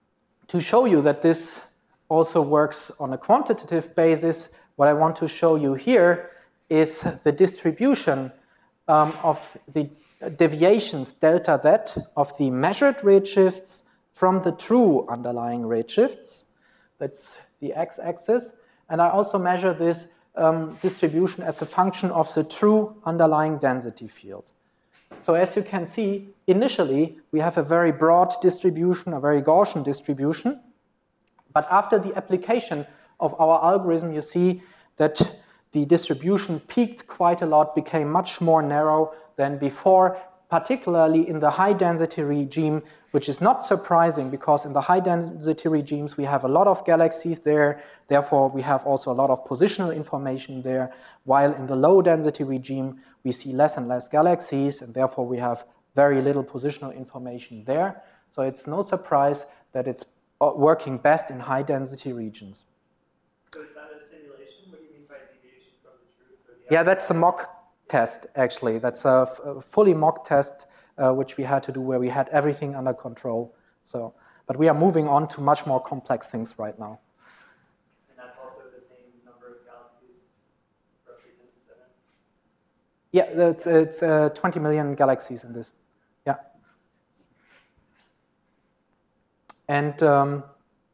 to show you that this also works on a quantitative basis, what I want to show you here is the distribution um, of the deviations delta Z of the measured redshifts from the true underlying redshifts. That's the x-axis. And I also measure this um, distribution as a function of the true underlying density field. So as you can see, initially we have a very broad distribution, a very Gaussian distribution. But after the application of our algorithm, you see that the distribution peaked quite a lot, became much more narrow than before, particularly in the high density regime, which is not surprising because in the high density regimes we have a lot of galaxies there, therefore we have also a lot of positional information there, while in the low density regime we see less and less galaxies, and therefore we have very little positional information there. So it's no surprise that it's working best in high density regions. So is that a simulation? What do you mean by deviation from the truth? Or the Yeah, that's a mock test, actually. That's a, a fully mock test uh, which we had to do where we had everything under control. So, but we are moving on to much more complex things right now. And that's also the same number of galaxies, roughly ten to the seven? Yeah, it's, it's uh, twenty million galaxies in this. Yeah. And um,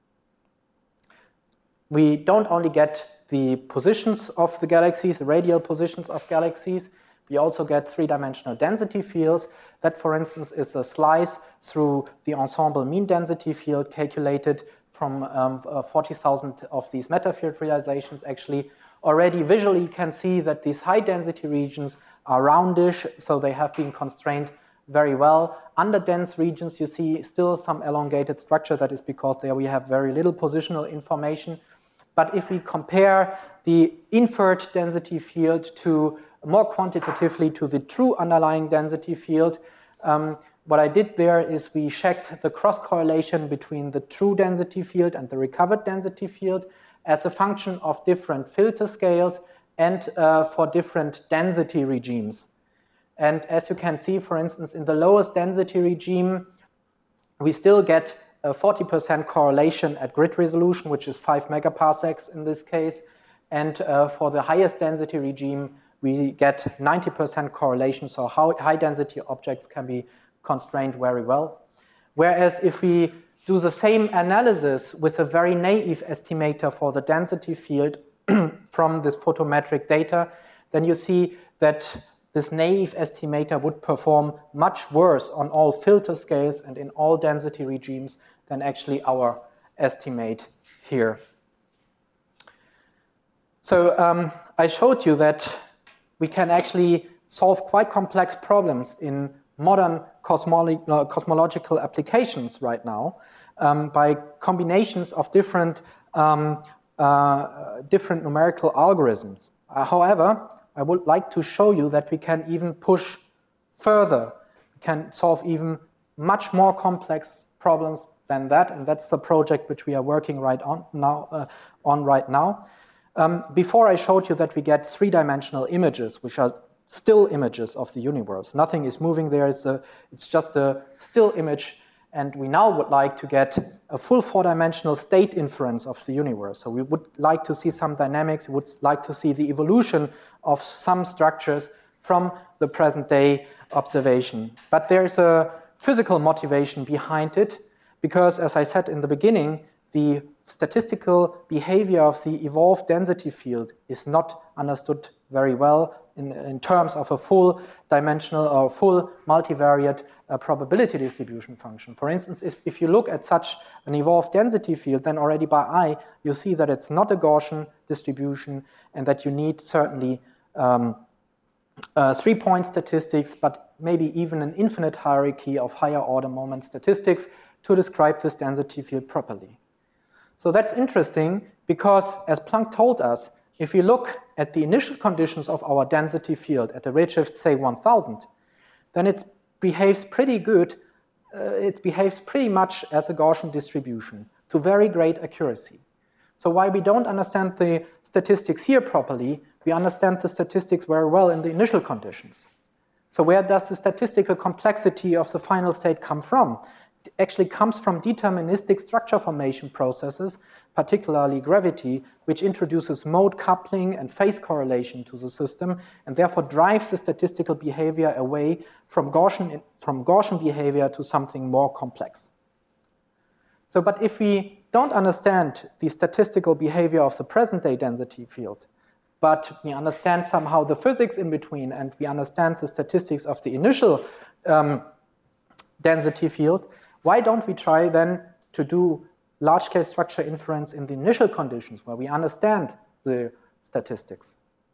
we don't only get the positions of the galaxies, the radial positions of galaxies, we also get three-dimensional density fields. That, for instance, is a slice through the ensemble mean density field calculated from um, uh, forty thousand of these meta-field realizations. Actually, already visually you can see that these high-density regions are roundish, so they have been constrained very well. Under dense regions, you see still some elongated structure. That is because there we have very little positional information. But if we compare the inferred density field to more quantitatively to the true underlying density field, um, what I did there is we checked the cross correlation between the true density field and the recovered density field as a function of different filter scales and uh, for different density regimes. And as you can see, for instance, in the lowest density regime, we still get a forty percent correlation at grid resolution, which is five megaparsecs in this case. And uh, for the highest density regime, we get ninety percent correlation, so how high density objects can be constrained very well. Whereas if we do the same analysis with a very naive estimator for the density field from this photometric data, then you see that this naive estimator would perform much worse on all filter scales and in all density regimes than actually our estimate here. So um, I showed you that we can actually solve quite complex problems in modern cosmolo uh, cosmological applications right now um, by combinations of different, um, uh, different numerical algorithms. Uh, however, I would like to show you that we can even push further. We can solve even much more complex problems than that, and that's the project which we are working right on now. Uh, on right now. Um, before I showed you that we get three-dimensional images, which are still images of the universe. Nothing is moving there. It's, a, it's just a still image, and we now would like to get a full four-dimensional state inference of the universe. So we would like to see some dynamics. We would like to see the evolution of some structures from the present-day observation. But there's a physical motivation behind it, because, as I said in the beginning, the statistical behavior of the evolved density field is not understood very well in, in terms of a full dimensional or full multivariate uh, probability distribution function. For instance, if, if you look at such an evolved density field, then already by eye, you see that it's not a Gaussian distribution and that you need certainly um, uh, three-point statistics, but maybe even an infinite hierarchy of higher order moment statistics to describe this density field properly. So that's interesting because, as Planck told us, if we look at the initial conditions of our density field at a redshift, say, one thousand, then it behaves pretty good. Uh, it behaves pretty much as a Gaussian distribution to very great accuracy. So while we don't understand the statistics here properly, we understand the statistics very well in the initial conditions. So where does the statistical complexity of the final state come from? It actually comes from deterministic structure formation processes, particularly gravity, which introduces mode coupling and phase correlation to the system, and therefore drives the statistical behavior away from Gaussian, from Gaussian behavior to something more complex. So, but if we don't understand the statistical behavior of the present-day density field, but we understand somehow the physics in between, and we understand the statistics of the initial um, density field, why don't we try then to do large-scale structure inference in the initial conditions where we understand the statistics?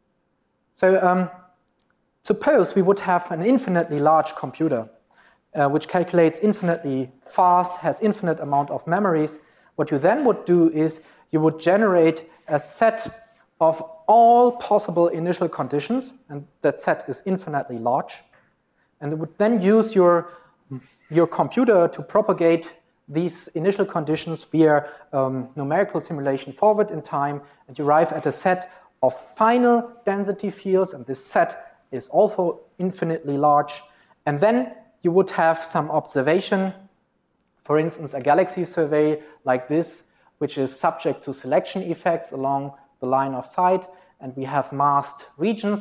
So um, suppose we would have an infinitely large computer uh, which calculates infinitely fast, has infinite amount of memories. What you then would do is you would generate a set of all possible initial conditions, and that set is infinitely large, and it would then use your your computer to propagate these initial conditions via um, numerical simulation forward in time, and you arrive at a set of final density fields, and this set is also infinitely large. And then you would have some observation, for instance, a galaxy survey like this, which is subject to selection effects along the line of sight, and we have masked regions.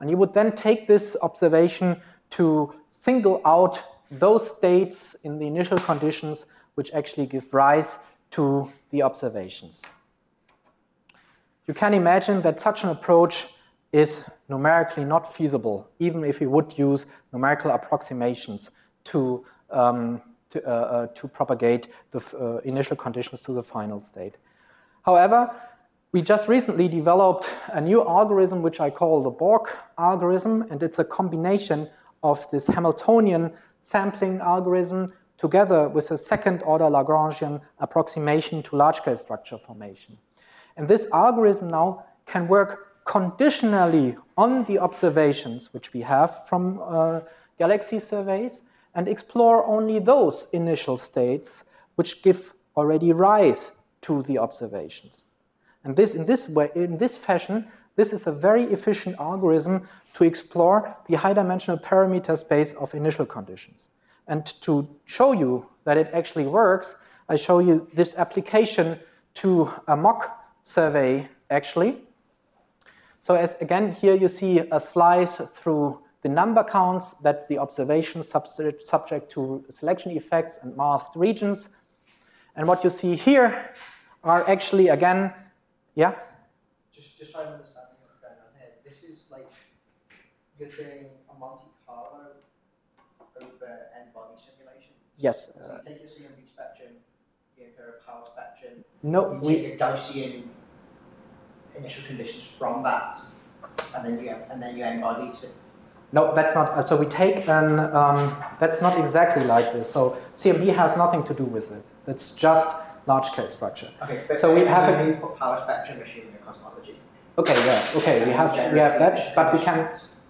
And you would then take this observation to single out those states in the initial conditions which actually give rise to the observations. You can imagine that such an approach is numerically not feasible, even if we would use numerical approximations to, um, to, uh, uh, to propagate the uh, initial conditions to the final state. However, we just recently developed a new algorithm which I call the Borg algorithm, and it's a combination of this Hamiltonian sampling algorithm together with a second-order Lagrangian approximation to large-scale structure formation. And this algorithm now can work conditionally on the observations which we have from uh, galaxy surveys and explore only those initial states which give already rise to the observations. And this, in this way, in this fashion, this is a very efficient algorithm to explore the high-dimensional parameter space of initial conditions. And to show you that it actually works, I show you this application to a mock survey, actually. So as again, here you see a slice through the number counts. That's the observation subject, subject to selection effects and masked regions. And what you see here are actually, again, yeah? Just, just trying to understand what's going on here. This is like, you're doing a Monte Carlo over n-body simulation. Yes. So you take your C M B spectrum, you infer a power spectrum, No, you we, take a Gaussian initial conditions from that, and then you and then you n-body it. no, that's not, so we take an, um, that's not exactly like this. So C M B has nothing to do with it. It's just large-scale structure. Okay, but so we have a input power spectrum assuming a cosmology. Okay, yeah, okay, we have we have that, but we can.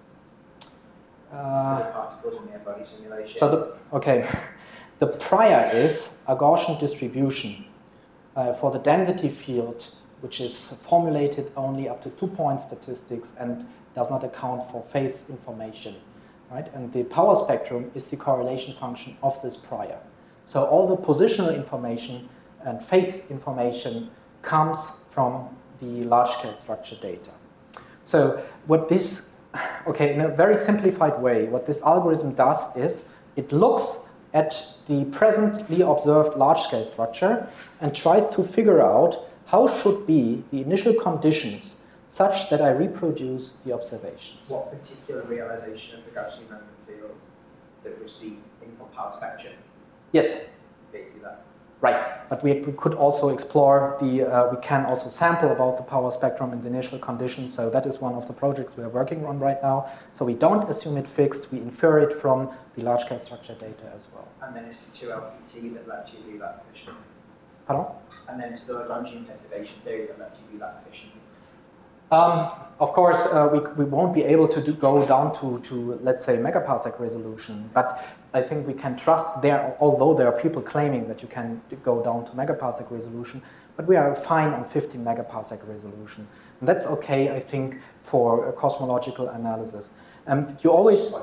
Uh, for the particles in the n-body simulation. so the okay, the prior is a Gaussian distribution uh, for the density field, which is formulated only up to two-point statistics and does not account for phase information, right? And the power spectrum is the correlation function of this prior. So all the positional information and phase information comes from the large-scale structure data. So what this, okay, in a very simplified way, what this algorithm does is it looks at the presently observed large-scale structure and tries to figure out how should be the initial conditions such that I reproduce the observations. What particular realization of the Gaussian random field that was the input power spectrum? Yes. Basically that. Right, but we, we could also explore the, uh, we can also sample about the power spectrum in the initial conditions, so that is one of the projects we are working on right now. So we don't assume it fixed, we infer it from the large-scale structure data as well. And then it's the two L P T that lets you do that efficiently. Pardon? And then it's the Lagrangian perturbation theory that lets you do that efficiently. Um, of course, uh, we, we won't be able to do, go down to, to, let's say, megaparsec resolution, but I think we can trust there, although there are people claiming that you can go down to megaparsec resolution, but we are fine on fifteen megaparsec resolution. And that's okay, I think, for a cosmological analysis. Um, you always...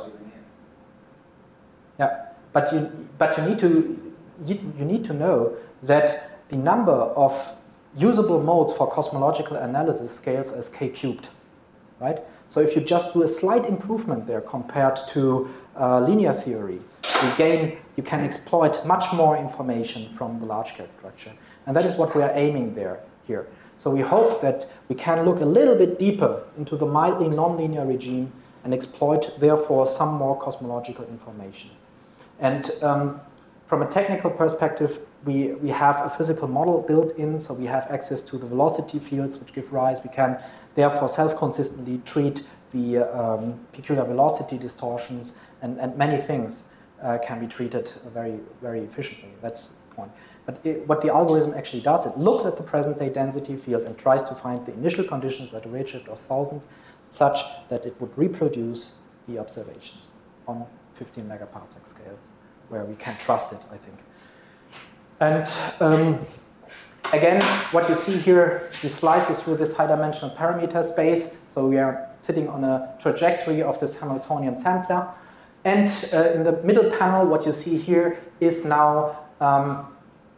Yeah, but you, but you need to, you, you need to know that the number of usable modes for cosmological analysis scales as k cubed, right? So if you just do a slight improvement there compared to uh, linear theory, you gain, you can exploit much more information from the large-scale structure. And that is what we are aiming there here. So we hope that we can look a little bit deeper into the mildly nonlinear regime and exploit, therefore, some more cosmological information. And um, from a technical perspective, we, we have a physical model built in, so we have access to the velocity fields which give rise. We can therefore self-consistently treat the um, peculiar velocity distortions, and, and many things uh, can be treated very, very efficiently. That's the point. But it, what the algorithm actually does, it looks at the present-day density field and tries to find the initial conditions at a redshift of one thousand such that it would reproduce the observations on fifteen megaparsec scales, where we can trust it, I think. And um, again, what you see here, this slices through this high-dimensional parameter space. So we are sitting on a trajectory of this Hamiltonian sampler. And uh, in the middle panel, what you see here is now um,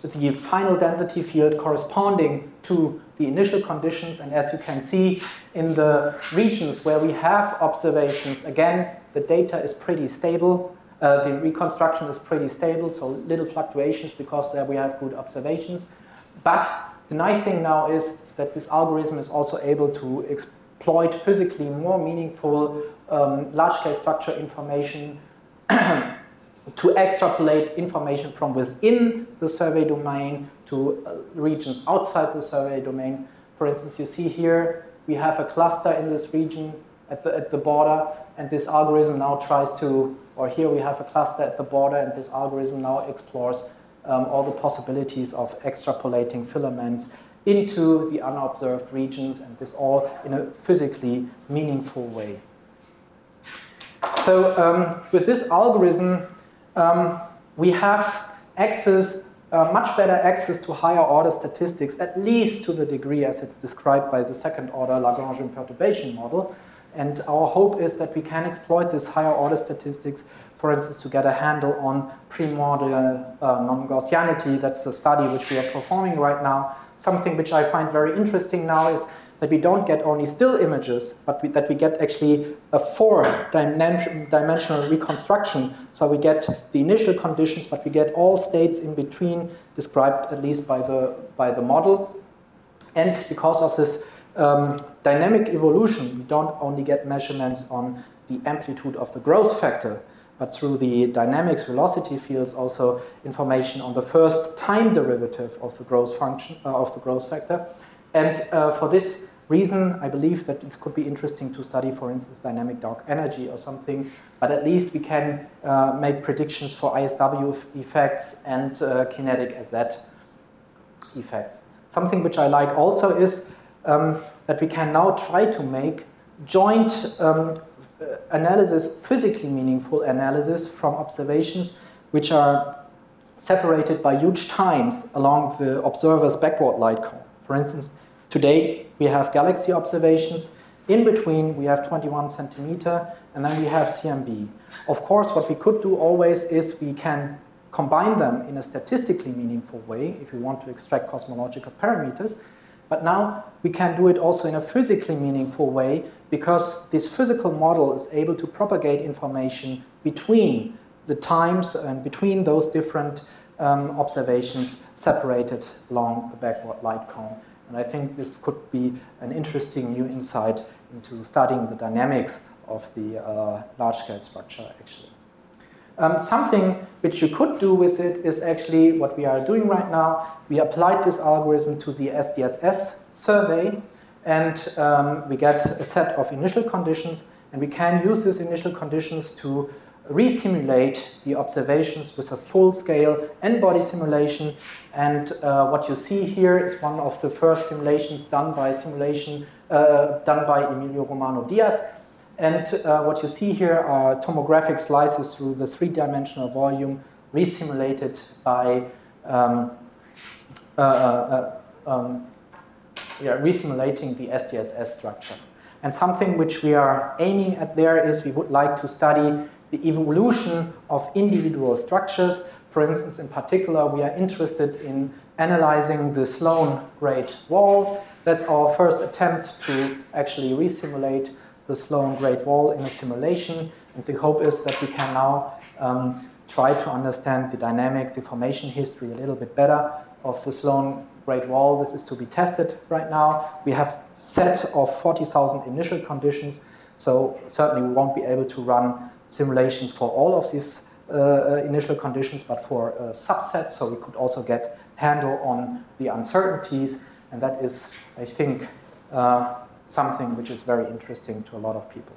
the final density field corresponding to the initial conditions. And as you can see, in the regions where we have observations, again, the data is pretty stable. Uh, the reconstruction is pretty stable, so little fluctuations because there we have good observations. But the nice thing now is that this algorithm is also able to exploit physically more meaningful um, large-scale structure information to extrapolate information from within the survey domain to uh, regions outside the survey domain. For instance, you see here we have a cluster in this region at the, at the border, and this algorithm now tries to, or here we have a cluster at the border, and this algorithm now explores um, all the possibilities of extrapolating filaments into the unobserved regions, and this all in a physically meaningful way. So um, with this algorithm, um, we have access, uh, much better access to higher order statistics, at least to the degree as it's described by the second order Lagrangian perturbation model. And our hope is that we can exploit this higher order statistics, for instance, to get a handle on primordial uh, non-Gaussianity. That's a study which we are performing right now. Something which I find very interesting now is that we don't get only still images, but we, that we get actually a four-dimensional reconstruction. So we get the initial conditions, but we get all states in between, described at least by the, by the model. And because of this um, dynamic evolution, we don't only get measurements on the amplitude of the growth factor, but through the dynamics velocity fields also information on the first time derivative of the growth function, uh, of the growth factor. And uh, for this reason, I believe that it could be interesting to study, for instance, dynamic dark energy or something, but at least we can uh, make predictions for I S W effects and uh, kinetic S Z effects. Something which I like also is um, that we can now try to make joint um, analysis, physically meaningful analysis from observations which are separated by huge times along the observer's backward light cone. For instance, today we have galaxy observations. In between we have twenty-one centimeter, and then we have C M B. Of course, what we could do always is we can combine them in a statistically meaningful way if we want to extract cosmological parameters. But now we can do it also in a physically meaningful way, because this physical model is able to propagate information between the times and between those different um, observations separated along the backward light cone. And I think this could be an interesting new insight into studying the dynamics of the uh, large-scale structure, actually. Um, something which you could do with it is actually what we are doing right now. We applied this algorithm to the S D S S survey, and um, we get a set of initial conditions, and we can use these initial conditions to re-simulate the observations with a full-scale n-body simulation. And uh, what you see here is one of the first simulations done by simulation uh, done by Emilio Romano Diaz. And uh, what you see here are tomographic slices through the three-dimensional volume re-simulated by um, uh, uh, um, yeah, re-simulating the S D S S structure. And something which we are aiming at there is we would like to study the evolution of individual structures. For instance, in particular, we are interested in analyzing the Sloan Great Wall. That's our first attempt to actually re-simulate the Sloan Great Wall in a simulation. And the hope is that we can now um, try to understand the dynamics, the formation history a little bit better of the Sloan Great Wall. This is to be tested right now. We have a set of forty thousand initial conditions, so certainly we won't be able to run simulations for all of these uh, initial conditions, but for a subset, so we could also get handle on the uncertainties, and that is, I think, uh, something which is very interesting to a lot of people.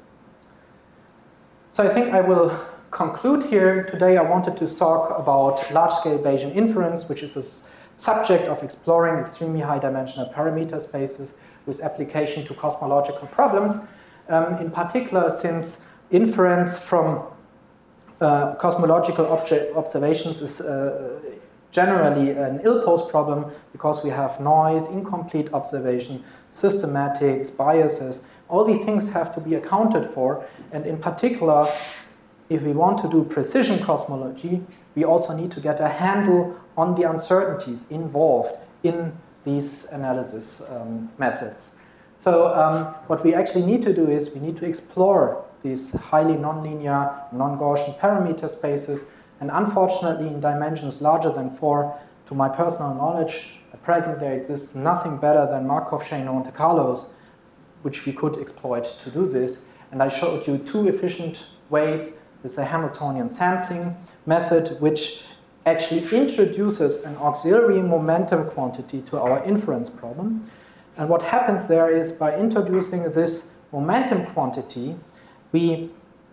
So I think I will conclude here. Today I wanted to talk about large-scale Bayesian inference, which is a subject of exploring extremely high-dimensional parameter spaces with application to cosmological problems. Um, in particular, since inference from uh, cosmological object observations is uh, generally an ill-posed problem, because we have noise, incomplete observation, systematics, biases. All these things have to be accounted for, and in particular, if we want to do precision cosmology, we also need to get a handle on the uncertainties involved in these analysis um, methods. So um, what we actually need to do is we need to explore these highly nonlinear, non-Gaussian parameter spaces, and unfortunately in dimensions larger than four, to my personal knowledge, at present there exists nothing better than Markov chain Monte Carlos, which we could exploit to do this. And I showed you two efficient ways with the Hamiltonian sampling method, which actually introduces an auxiliary momentum quantity to our inference problem. And what happens there is by introducing this momentum quantity, we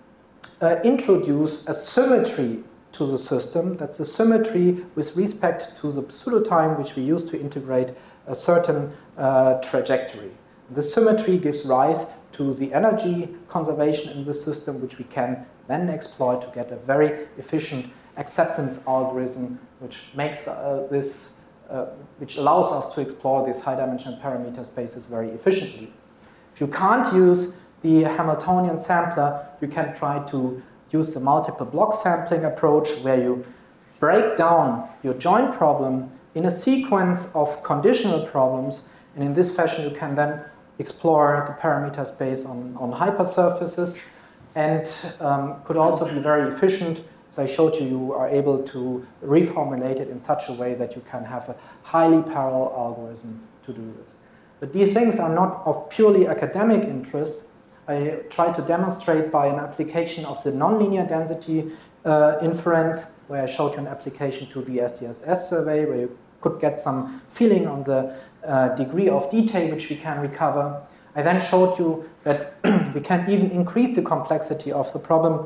uh, introduce a symmetry to the system. That's a symmetry with respect to the pseudotime which we use to integrate a certain uh, trajectory. The symmetry gives rise to the energy conservation in the system, which we can then exploit to get a very efficient acceptance algorithm, which makes uh, this, uh, which allows us to explore these high-dimensional parameter spaces very efficiently. If you can't use the Hamiltonian sampler, you can try to use the multiple block sampling approach, where you break down your joint problem in a sequence of conditional problems, and in this fashion you can then explore the parameter space on, on hypersurfaces, and um, could also be very efficient. As I showed you, you are able to reformulate it in such a way that you can have a highly parallel algorithm to do this. But these things are not of purely academic interest. I try to demonstrate by an application of the nonlinear density uh, inference, where I showed you an application to the S D S S survey, where you could get some feeling on the uh, degree of detail which we can recover. I then showed you that we can even increase the complexity of the problem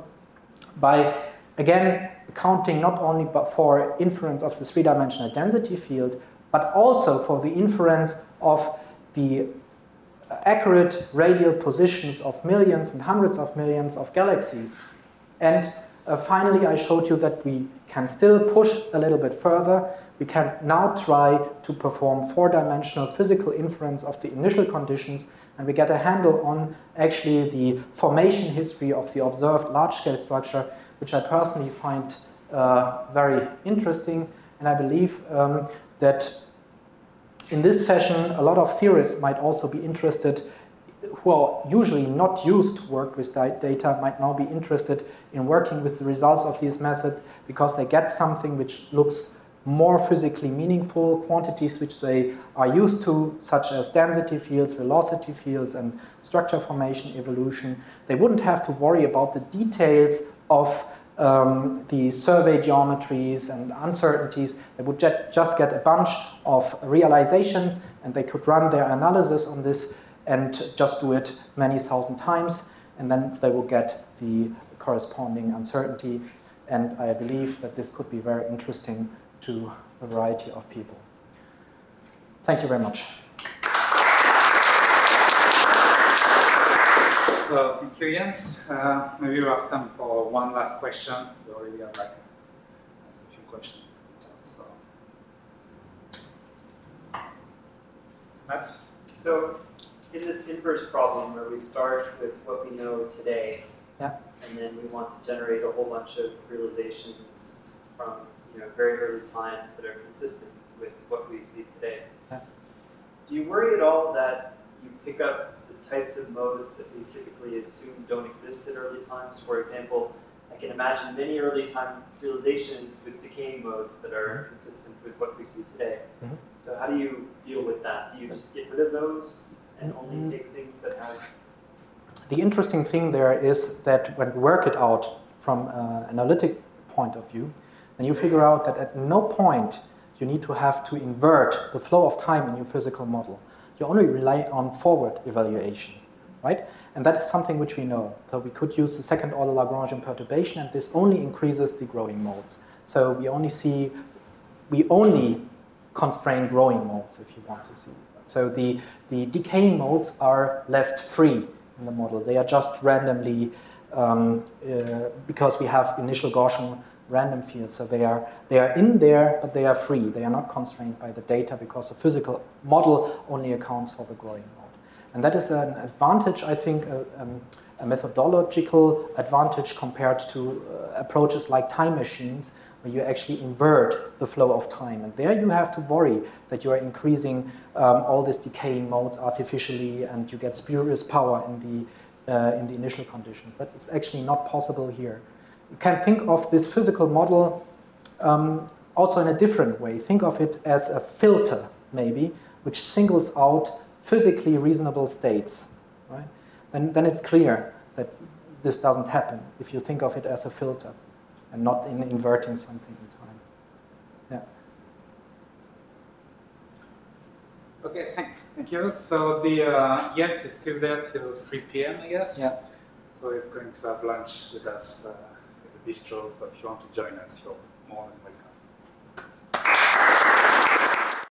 by, again, accounting not only for inference of the three-dimensional density field, but also for the inference of the accurate radial positions of millions and hundreds of millions of galaxies. And uh, finally, I showed you that we can still push a little bit further. We can now try to perform four-dimensional physical inference of the initial conditions, and we get a handle on actually the formation history of the observed large-scale structure, which I personally find uh, very interesting. And I believe um, that in this fashion, a lot of theorists might also be interested, who are usually not used to work with data, might now be interested in working with the results of these methods, because they get something which looks more physically meaningful, quantities which they are used to, such as density fields, velocity fields, and structure formation evolution. They wouldn't have to worry about the details of um, the survey geometries and uncertainties. They would just get a bunch of realizations, and they could run their analysis on this and just do it many thousand times, and then they will get the corresponding uncertainty. And I believe that this could be very interesting to a variety of people. Thank you very much. So thank you, Jens. Uh, maybe we have time for one last question. We already have like a few questions. So, Matt? So in this inverse problem where we start with what we know today, yeah. and then we want to generate a whole bunch of realizations from you know, very early times that are consistent with what we see today. Yeah. Do you worry at all that you pick up the types of modes that we typically assume don't exist at early times? For example, I can imagine many early time realizations with decaying modes that are consistent with what we see today. Mm-hmm. So how do you deal with that? Do you just get rid of those and only Mm-hmm. take things that have... The interesting thing there is that when you work it out from an analytic point of view, then you figure out that at no point you need to have to invert the flow of time in your physical model. You only rely on forward evaluation, right? And that is something which we know. So we could use the second order Lagrangian perturbation, and this only increases the growing modes. So we only see, we only constrain growing modes, if you want to see. So the, the decaying modes are left free in the model. They are just randomly, um, uh, because we have initial Gaussian random fields, so they are, they are in there, but they are free. They are not constrained by the data, because the physical model only accounts for the growing mode. And that is an advantage, I think, a, um, a methodological advantage compared to uh, approaches like time machines, where you actually invert the flow of time. And there you have to worry that you are increasing um, all these decaying modes artificially and you get spurious power in the, uh, in the initial conditions. That is actually not possible here. You can think of this physical model um, also in a different way. Think of it as a filter, maybe, which singles out physically reasonable states. Right? Then, then it's clear that this doesn't happen if you think of it as a filter and not in inverting something in time. Yeah. Okay, thank, thank you. So the uh, Jens is still there till three p m I guess. Yeah. So he's going to have lunch with us uh, at the bistro. So if you want to join us, you're more than welcome.